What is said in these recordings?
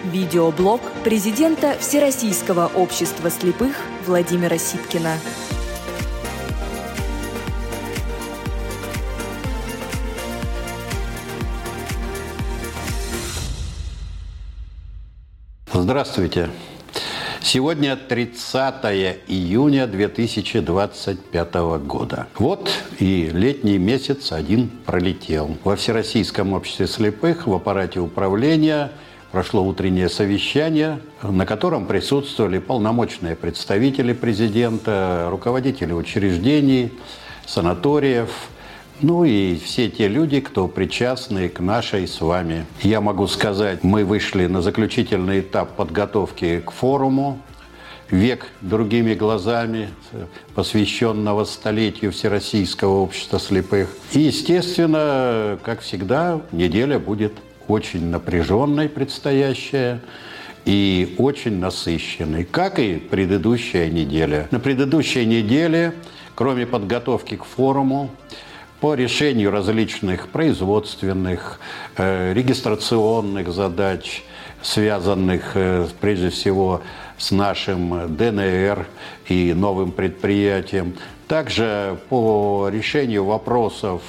Видеоблог президента Всероссийского общества слепых Владимира Сипкина. Здравствуйте! Сегодня 30 июня 2025 года. Вот и летний месяц один пролетел. Во Всероссийском обществе слепых в аппарате управления прошло утреннее совещание, на котором присутствовали полномочные представители президента, руководители учреждений, санаториев, ну и все те люди, кто причастны к нашей с вами. Я могу сказать, мы вышли на заключительный этап подготовки к форуму «Век другими глазами», посвященного столетию Всероссийского общества слепых. И, естественно, как всегда, неделя будет очень напряженной предстоящая и очень насыщенной, как и предыдущая неделя. На предыдущей неделе, кроме подготовки к форуму, по решению различных производственных, регистрационных задач, связанных прежде всего с нашим ДНР и новым предприятием, также по решению вопросов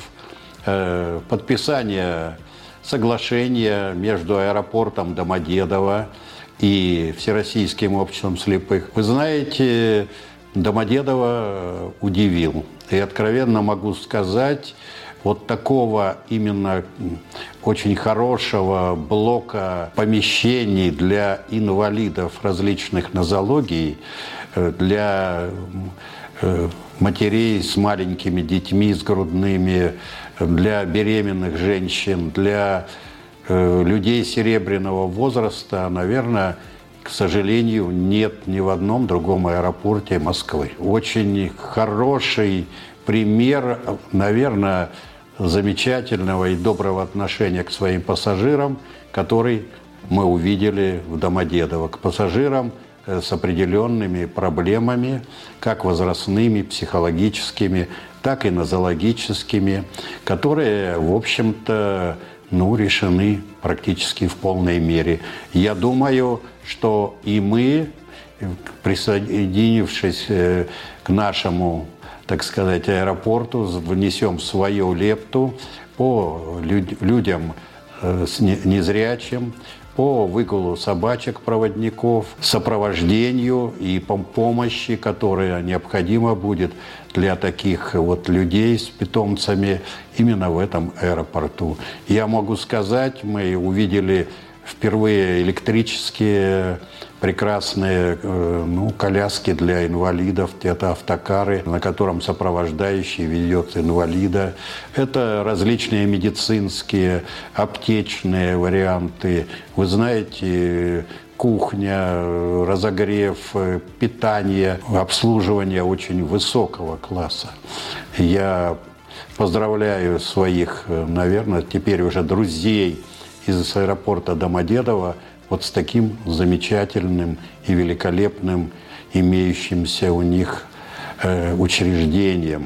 подписания соглашения между аэропортом Домодедово и Всероссийским обществом слепых. Вы знаете, Домодедово удивил. И откровенно могу сказать, вот такого именно очень хорошего блока помещений для инвалидов различных нозологий, для матерей с маленькими детьми, с грудными, для беременных женщин, для людей серебряного возраста, наверное, к сожалению, нет ни в одном другом аэропорте Москвы. Очень хороший пример, наверное, замечательного и доброго отношения к своим пассажирам, который мы увидели в Домодедово. К пассажирам с определенными проблемами, как возрастными, психологическими, так и нозологическими, которые, в общем-то, решены практически в полной мере. Я думаю, что и мы, присоединившись к нашему, так сказать, аэропорту, внесем свою лепту по людям незрячим, по выгулу собачек-проводников, сопровождению и помощи, которая необходима будет для таких вот людей с питомцами именно в этом аэропорту. Я могу сказать, мы увидели впервые электрические прекрасные коляски для инвалидов. Это автокары, на котором сопровождающий ведет инвалида. Это различные медицинские, аптечные варианты. Вы знаете, кухня, разогрев, питание, обслуживание очень высокого класса. Я поздравляю своих, наверное, теперь уже друзей из аэропорта Домодедово вот с таким замечательным и великолепным имеющимся у них учреждением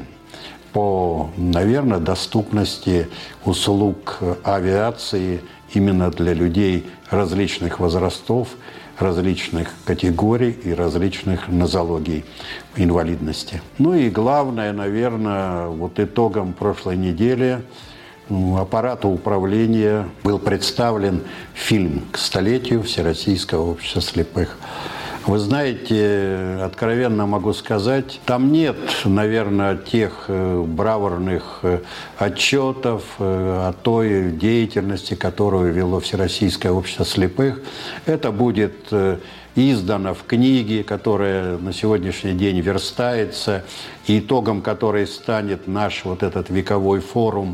по, наверное, доступности услуг авиации именно для людей различных возрастов, различных категорий и различных нозологий инвалидности. Ну и главное, наверное, вот итогом прошлой недели аппарату управления был представлен фильм к столетию Всероссийского общества слепых. Вы знаете, откровенно могу сказать, там нет, наверное, тех бравурных отчетов о той деятельности, которую вело Всероссийское общество слепых. Это будет издано в книге, которая на сегодняшний день верстается, и итогом которой станет наш вот этот вековой форум.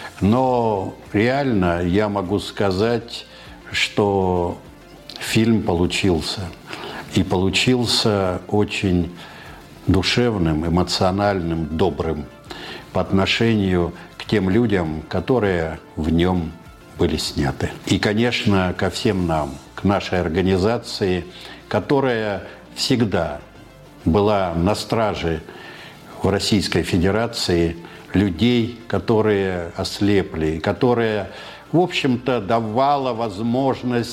Но реально я могу сказать, что фильм получился. И получился очень душевным, эмоциональным, добрым по отношению к тем людям, которые в нем были сняты. И, конечно, ко всем нам, к нашей организации, которая всегда была на страже в Российской Федерации людей, которые ослепли, которая, в общем-то, давала возможность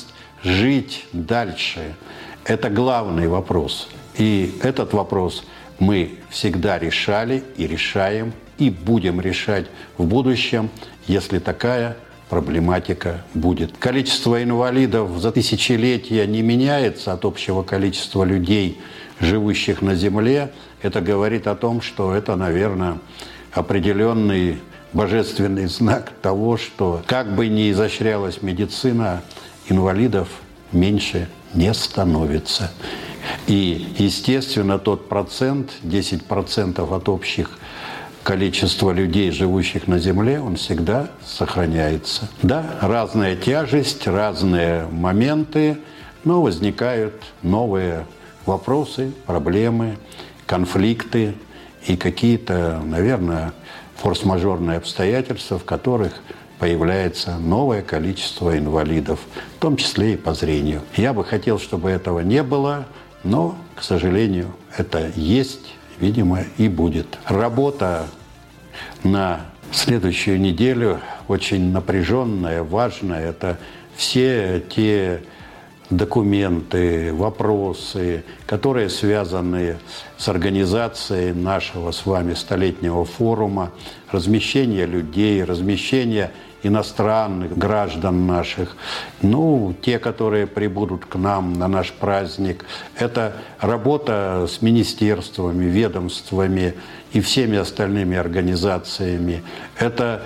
жить дальше? Это главный вопрос. И этот вопрос мы всегда решали и решаем, и будем решать в будущем, если такая проблематика будет. Количество инвалидов за тысячелетия не меняется от общего количества людей, живущих на Земле. Это говорит о том, что это, наверное, определенный божественный знак того, что как бы ни изощрялась медицина, инвалидов меньше не становится. И, естественно, тот процент, 10% от общих количества людей, живущих на Земле, он всегда сохраняется. Да, разная тяжесть, разные моменты, но возникают новые вопросы, проблемы, конфликты и какие-то, наверное, форс-мажорные обстоятельства, в которых появляется новое количество инвалидов, в том числе и по зрению. Я бы хотел, чтобы этого не было, но, к сожалению, это есть, видимо, и будет. Работа на следующую неделю очень напряженная, важная. Это все те документы, вопросы, которые связаны с организацией нашего с вами столетнего форума, размещение людей, размещение иностранных граждан наших, те, которые прибудут к нам на наш праздник. Это работа с министерствами, ведомствами и всеми остальными организациями. Это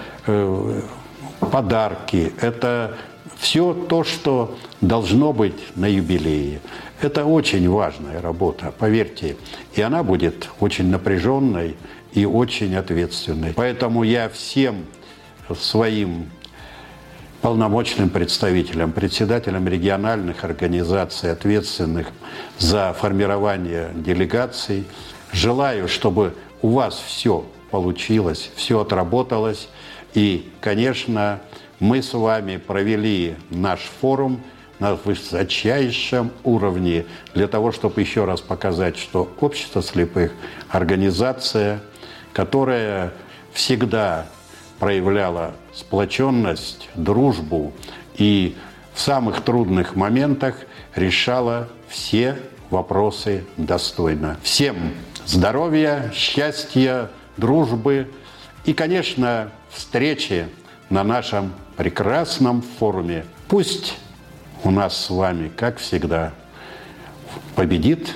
подарки, это все то, что должно быть на юбилее. Это очень важная работа, поверьте. И она будет очень напряженной и очень ответственной. Поэтому я всем своим полномочным представителям, председателям региональных организаций, ответственных за формирование делегаций, желаю, чтобы у вас все получилось, все отработалось. И, конечно, мы с вами провели наш форум на высочайшем уровне для того, чтобы еще раз показать, что общество слепых – организация, которая всегда проявляла сплоченность, дружбу и в самых трудных моментах решала все вопросы достойно. Всем здоровья, счастья, дружбы и, конечно, встречи на нашем прекрасном форуме. Пусть у нас с вами, как всегда, победит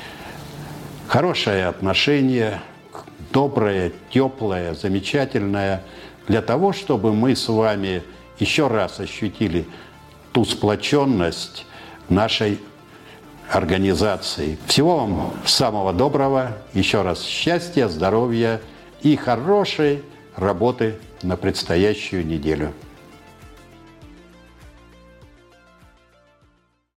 хорошее отношение, доброе, теплое, замечательное, для того, чтобы мы с вами еще раз ощутили ту сплоченность нашей организации. Всего вам самого доброго, еще раз счастья, здоровья и хорошей работы на предстоящую неделю.